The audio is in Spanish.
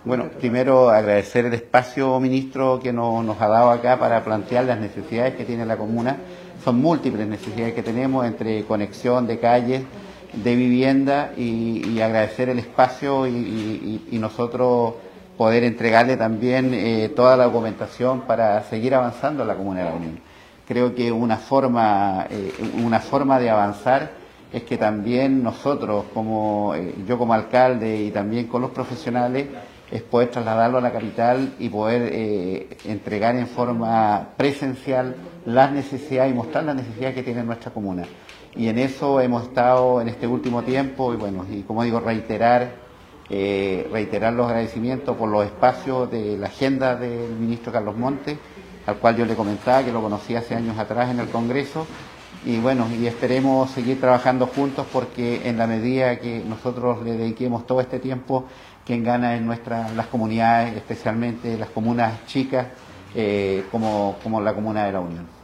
Bueno, primero agradecer el espacio, ministro, que nos ha dado acá para plantear las necesidades que tiene la comuna. Son múltiples necesidades que tenemos entre conexión de calles, de vivienda y agradecer el espacio y nosotros poder entregarle también toda la documentación para seguir avanzando en la Comuna de la Unión. Creo que una forma de avanzar es que también nosotros, yo como alcalde y también con los profesionales, es poder trasladarlo a la capital y poder entregar en forma presencial las necesidades y mostrar las necesidades que tiene nuestra comuna. Y en eso hemos estado en este último tiempo y como digo, reiterar los agradecimientos por los espacios de la agenda del ministro Carlos Montes, al cual yo le comentaba que lo conocí hace años atrás en el Congreso. Y esperemos seguir trabajando juntos porque en la medida que nosotros le dediquemos todo este tiempo, quien gana es las comunidades, especialmente las comunas chicas, como la Comuna de la Unión.